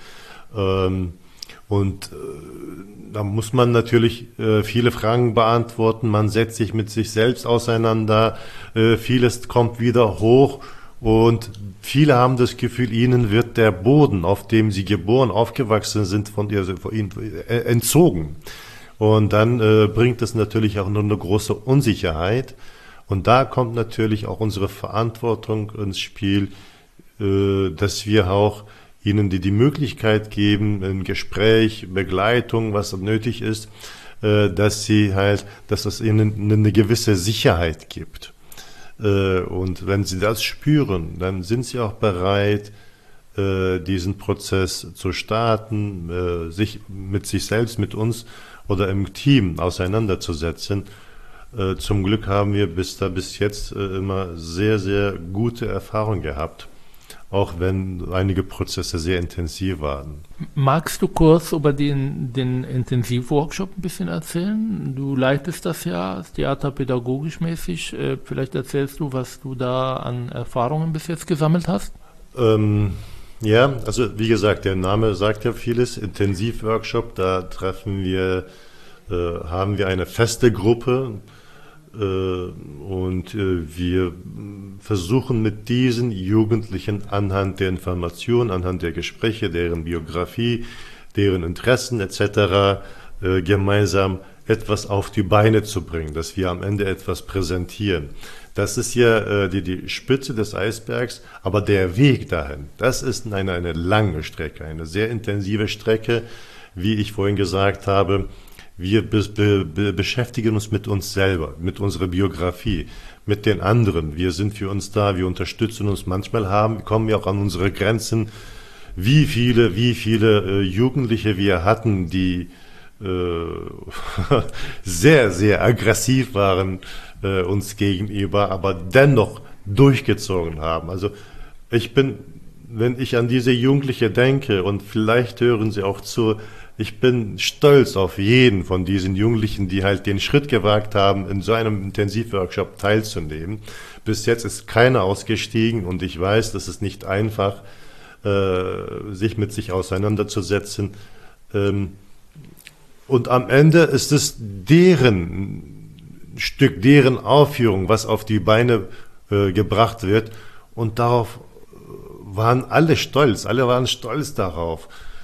Da muss man natürlich viele Fragen beantworten, man setzt sich mit sich selbst auseinander, vieles kommt wieder hoch und viele haben das Gefühl, ihnen wird der Boden, auf dem sie geboren, aufgewachsen sind, von ihnen entzogen. Und dann bringt es natürlich auch nur eine große Unsicherheit. Und da kommt natürlich auch unsere Verantwortung ins Spiel, dass wir auch ihnen die Möglichkeit geben, ein Gespräch, Begleitung, was nötig ist, dass es ihnen eine gewisse Sicherheit gibt. Und wenn sie das spüren, dann sind sie auch bereit, diesen Prozess zu starten, sich selbst, mit uns oder im Team auseinanderzusetzen. Zum Glück haben wir bis jetzt immer sehr, sehr gute Erfahrungen gehabt, auch wenn einige Prozesse sehr intensiv waren. Magst du kurz über den Intensivworkshop ein bisschen erzählen? Du leitest das ja theaterpädagogisch mäßig. Vielleicht erzählst du, was du da an Erfahrungen bis jetzt gesammelt hast? Ja, also wie gesagt, der Name sagt ja vieles. Intensivworkshop, da haben wir eine feste Gruppe. Und wir versuchen mit diesen Jugendlichen anhand der Informationen, anhand der Gespräche, deren Biografie, deren Interessen etc. Gemeinsam etwas auf die Beine zu bringen, dass wir am Ende etwas präsentieren. Das ist ja die Spitze des Eisbergs, aber der Weg dahin, das ist eine lange Strecke, eine sehr intensive Strecke, wie ich vorhin gesagt habe. Wir beschäftigen uns mit uns selber, mit unserer Biografie, mit den anderen. Wir sind für uns da, wir unterstützen uns. Manchmal kommen wir auch an unsere Grenzen. Wie viele Jugendliche wir hatten, die sehr, sehr aggressiv waren uns gegenüber, aber dennoch durchgezogen haben. Also wenn ich an diese Jugendliche denke, und vielleicht hören Sie auch zu, ich bin stolz auf jeden von diesen Jugendlichen, die halt den Schritt gewagt haben, in so einem Intensivworkshop teilzunehmen. Bis jetzt ist keiner ausgestiegen und ich weiß, das ist nicht einfach, sich mit sich auseinanderzusetzen. Und am Ende ist es deren Stück, deren Aufführung, was auf die Beine gebracht wird. Und darauf waren alle waren stolz darauf.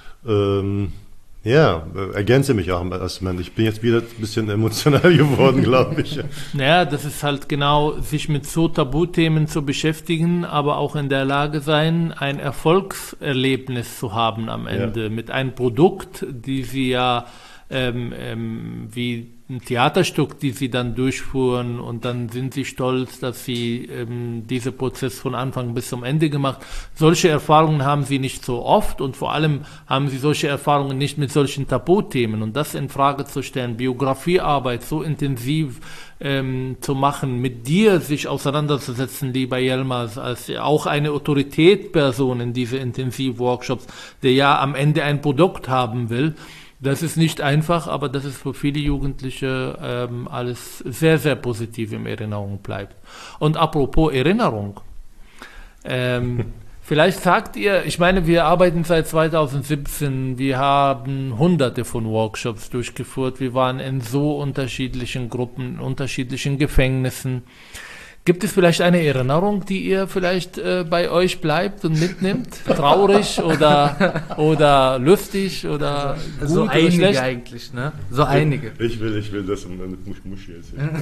Ja, ergänze mich auch, Asman. Ich bin jetzt wieder ein bisschen emotional geworden, glaube ich. Naja, das ist halt genau, sich mit so Tabuthemen zu beschäftigen, aber auch in der Lage sein, ein Erfolgserlebnis zu haben am Ende. Ja. Mit einem Produkt, die sie ja wie ein Theaterstück, die sie dann durchfuhren, und dann sind sie stolz, dass sie diesen Prozess von Anfang bis zum Ende gemacht. Solche Erfahrungen haben sie nicht so oft, und vor allem haben sie solche Erfahrungen nicht mit solchen Tabuthemen, und das in Frage zu stellen, Biografiearbeit so intensiv zu machen, mit dir sich auseinanderzusetzen, lieber Yilmaz, als auch eine Autoritätsperson in diese Intensivworkshops, der ja am Ende ein Produkt haben will. Das ist nicht einfach, aber das ist für viele Jugendliche alles sehr, sehr positiv in Erinnerung bleibt. Und apropos Erinnerung, vielleicht sagt ihr, ich meine, wir arbeiten seit 2017, wir haben hunderte von Workshops durchgeführt, wir waren in so unterschiedlichen Gruppen, unterschiedlichen Gefängnissen. Gibt es vielleicht eine Erinnerung, die ihr vielleicht bei euch bleibt und mitnimmt? Traurig oder lustig oder gut so oder einige schlecht? Eigentlich, ne? So einige. Ich will das Muschi erzählen.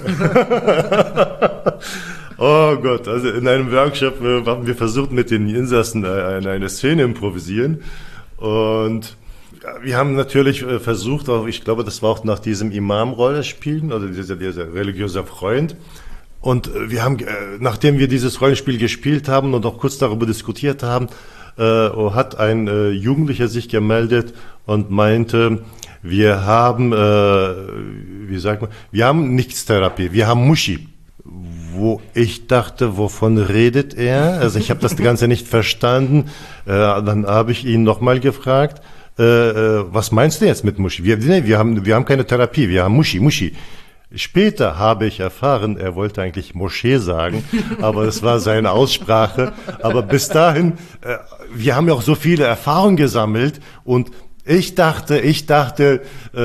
Oh Gott, also in einem Workshop haben wir versucht, mit den Insassen eine Szene improvisieren, und wir haben natürlich versucht, auch, ich glaube, das war auch nach diesem Imam-Rollenspielen, oder dieser religiöse Freund. Und wir haben, nachdem wir dieses Rollenspiel gespielt haben und auch kurz darüber diskutiert haben, hat ein Jugendlicher sich gemeldet und meinte, wir haben, wir haben Nichtstherapie, wir haben Muschi. Wo ich dachte, wovon redet er? Also ich habe das Ganze nicht verstanden. Dann habe ich ihn nochmal gefragt, was meinst du jetzt mit Muschi? Wir haben keine Therapie, wir haben Muschi. Später habe ich erfahren, er wollte eigentlich Moschee sagen, aber es war seine Aussprache. Aber bis dahin, wir haben ja auch so viele Erfahrungen gesammelt, und ich dachte, ich dachte,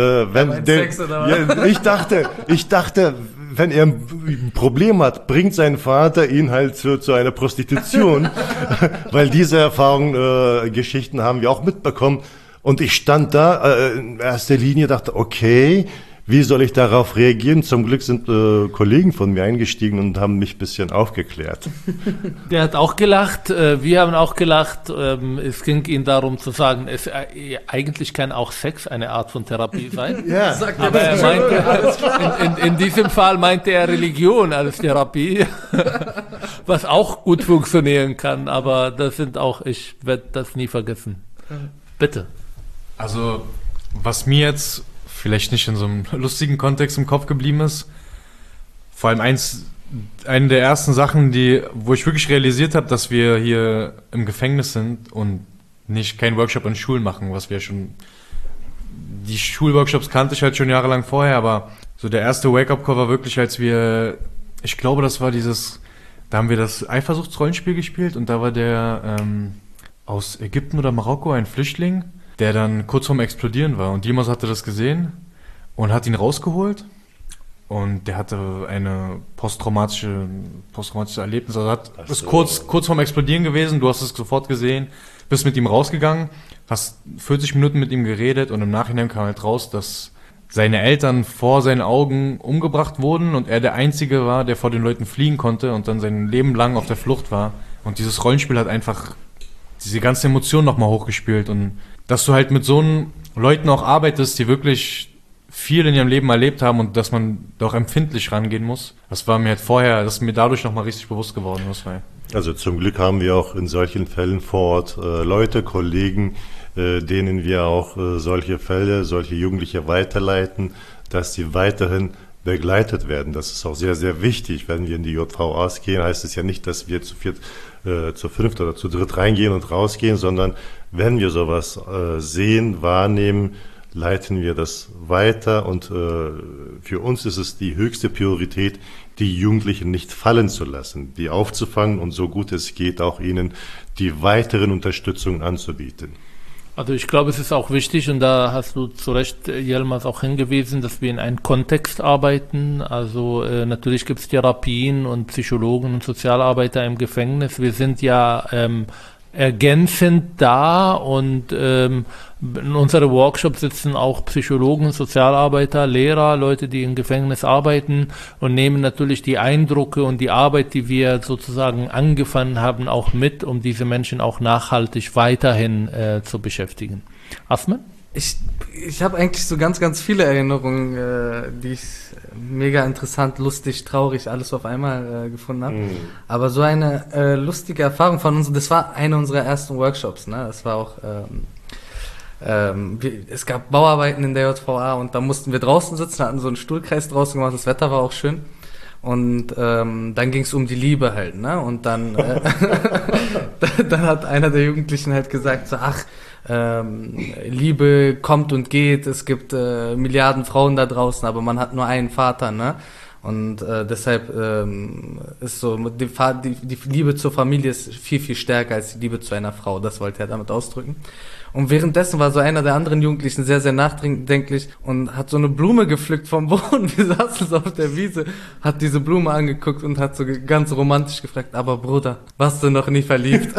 wenn er ein Problem hat, bringt sein Vater ihn halt zu einer Prostitution, weil diese Geschichten haben wir auch mitbekommen. Und ich stand da in erster Linie, dachte, okay, Wie soll ich darauf reagieren? Zum Glück sind Kollegen von mir eingestiegen und haben mich ein bisschen aufgeklärt. Der hat auch gelacht, wir haben auch gelacht. Es ging ihm darum zu sagen, eigentlich kann auch Sex eine Art von Therapie sein. Ja, Aber er meinte, in diesem Fall meinte er Religion als Therapie, was auch gut funktionieren kann. Aber das sind auch, ich werde das nie vergessen. Bitte. Also, was mir jetzt vielleicht nicht in so einem lustigen Kontext im Kopf geblieben ist, vor allem eine der ersten Sachen, wo ich wirklich realisiert habe, dass wir hier im Gefängnis sind und nicht keinen Workshop in Schulen machen, die Schulworkshops kannte ich halt schon jahrelang vorher, aber so der erste Wake-up-Call war wirklich, ich glaube, das war da haben wir das Eifersuchtsrollenspiel gespielt und da war der aus Ägypten oder Marokko ein Flüchtling, der dann kurz vorm Explodieren war. Und Yilmaz hatte das gesehen und hat ihn rausgeholt. Und der hatte eine posttraumatische Erlebnis. Also ist kurz vorm Explodieren gewesen, du hast es sofort gesehen, bist mit ihm rausgegangen, hast 40 Minuten mit ihm geredet und im Nachhinein kam halt raus, dass seine Eltern vor seinen Augen umgebracht wurden und er der Einzige war, der vor den Leuten fliehen konnte und dann sein Leben lang auf der Flucht war. Und dieses Rollenspiel hat einfach diese ganze Emotion nochmal hochgespielt und dass du halt mit so Leuten auch arbeitest, die wirklich viel in ihrem Leben erlebt haben und dass man doch empfindlich rangehen muss. Das ist mir dadurch nochmal richtig bewusst geworden. Also zum Glück haben wir auch in solchen Fällen vor Ort Leute, Kollegen, denen wir auch solche Fälle, solche Jugendliche weiterleiten, dass sie weiterhin begleitet werden. Das ist auch sehr, sehr wichtig. Wenn wir in die JVAs gehen, heißt es ja nicht, dass wir zu viert, zu fünft oder zu dritt reingehen und rausgehen, sondern wenn wir sowas sehen, wahrnehmen, leiten wir das weiter und für uns ist es die höchste Priorität, die Jugendlichen nicht fallen zu lassen, die aufzufangen und so gut es geht, auch ihnen die weiteren Unterstützungen anzubieten. Also ich glaube, es ist auch wichtig, und da hast du zu Recht, Yilmaz, auch hingewiesen, dass wir in einem Kontext arbeiten. Also natürlich gibt es Therapien und Psychologen und Sozialarbeiter im Gefängnis. Wir sind ja ergänzend da und in unseren Workshops sitzen auch Psychologen, Sozialarbeiter, Lehrer, Leute, die im Gefängnis arbeiten und nehmen natürlich die Eindrücke und die Arbeit, die wir sozusagen angefangen haben, auch mit, um diese Menschen auch nachhaltig weiterhin zu beschäftigen. Asman? Ich habe eigentlich so ganz, ganz viele Erinnerungen, die ich mega interessant, lustig, traurig, alles auf einmal gefunden habe. Aber so eine lustige Erfahrung von uns, das war eine unserer ersten Workshops, ne? Das war auch, es gab Bauarbeiten in der JVA und da mussten wir draußen sitzen, hatten so einen Stuhlkreis draußen gemacht, das Wetter war auch schön. Und dann ging es um die Liebe halt, ne? Und dann dann hat einer der Jugendlichen halt gesagt, so, Liebe kommt und geht, es gibt Milliarden Frauen da draußen, aber man hat nur einen Vater, ne? Und deshalb ist so, die Liebe zur Familie ist viel, viel stärker als die Liebe zu einer Frau, das wollte er damit ausdrücken. Und währenddessen war so einer der anderen Jugendlichen sehr, sehr nachdenklich und hat so eine Blume gepflückt vom Boden. Wir saßen so auf der Wiese, hat diese Blume angeguckt und hat so ganz romantisch gefragt, aber Bruder, warst du noch nie verliebt?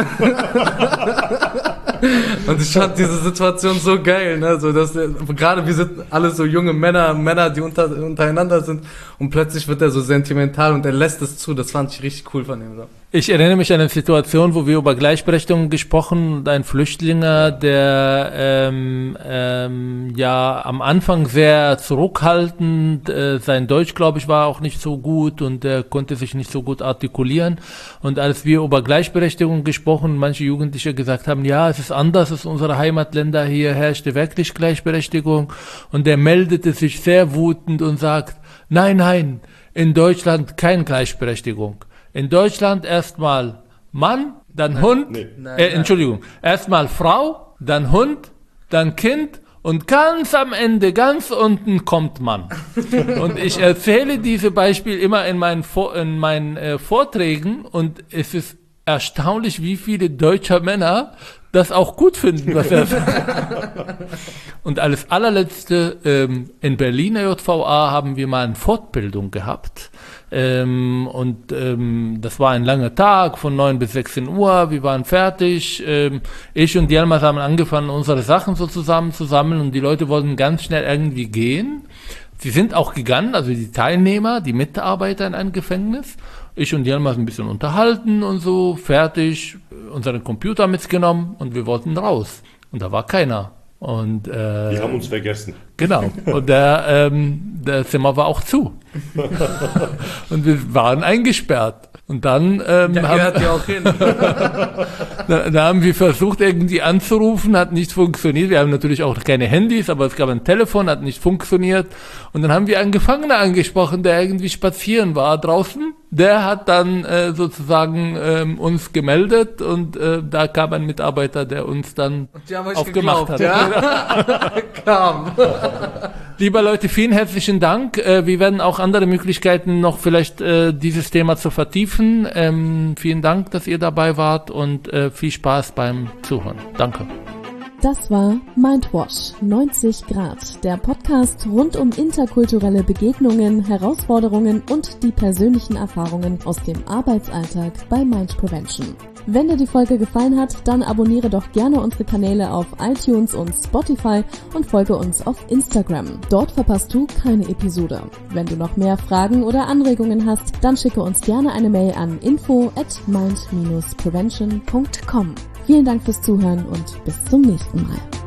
Und ich fand diese Situation so geil, ne? So, dass gerade wir sind alle so junge Männer, die untereinander sind und plötzlich wird er so sentimental und er lässt es zu. Das fand ich richtig cool von ihm. So. Ich erinnere mich an eine Situation, wo wir über Gleichberechtigung gesprochen und ein Flüchtlinger, der ja am Anfang sehr zurückhaltend, sein Deutsch, glaube ich, war auch nicht so gut und er konnte sich nicht so gut artikulieren. Und als wir über Gleichberechtigung gesprochen, manche Jugendliche gesagt haben, ja, es ist anders als unsere Heimatländer, hier herrschte wirklich Gleichberechtigung. Und er meldete sich sehr wütend und sagt, nein, in Deutschland keine Gleichberechtigung. In Deutschland erstmal Mann, dann Hund, Entschuldigung, erstmal Frau, dann Hund, dann Kind und ganz am Ende, ganz unten kommt Mann. Und ich erzähle diese Beispiele immer in meinen Vorträgen und es ist erstaunlich, wie viele deutsche Männer das auch gut finden, was er sagt. Und als allerletzte, in Berliner JVA haben wir mal eine Fortbildung gehabt. Das war ein langer Tag von 9 bis 16 Uhr. Wir waren fertig. Ich und Yilmaz haben angefangen, unsere Sachen so zusammen zu sammeln und die Leute wollten ganz schnell irgendwie gehen. Sie sind auch gegangen, also die Teilnehmer, die Mitarbeiter in ein Gefängnis. Ich und Yilmaz ein bisschen unterhalten und so, fertig, unseren Computer mitgenommen und wir wollten raus. Und da war keiner. Und, die haben uns vergessen. Genau. Und der Zimmer war auch zu. Und wir waren eingesperrt. Und dann Ja, gehört ja auch hin. da haben wir versucht, irgendwie anzurufen, hat nicht funktioniert. Wir haben natürlich auch keine Handys, aber es gab ein Telefon, hat nicht funktioniert. Und dann haben wir einen Gefangenen angesprochen, der irgendwie spazieren war draußen. Der hat dann sozusagen uns gemeldet und da kam ein Mitarbeiter, der uns dann Die haben euch aufgemacht geglaubt, hat. ja? Kam. Lieber Leute, vielen herzlichen Dank. Wir werden auch andere Möglichkeiten noch vielleicht dieses Thema zu vertiefen. Vielen Dank, dass ihr dabei wart und viel Spaß beim Zuhören. Danke. Das war Mindwash 90 Grad, der Podcast rund um interkulturelle Begegnungen, Herausforderungen und die persönlichen Erfahrungen aus dem Arbeitsalltag bei Mind Prevention. Wenn dir die Folge gefallen hat, dann abonniere doch gerne unsere Kanäle auf iTunes und Spotify und folge uns auf Instagram. Dort verpasst du keine Episode. Wenn du noch mehr Fragen oder Anregungen hast, dann schicke uns gerne eine Mail an info@mind-prevention.com. Vielen Dank fürs Zuhören und bis zum nächsten Mal.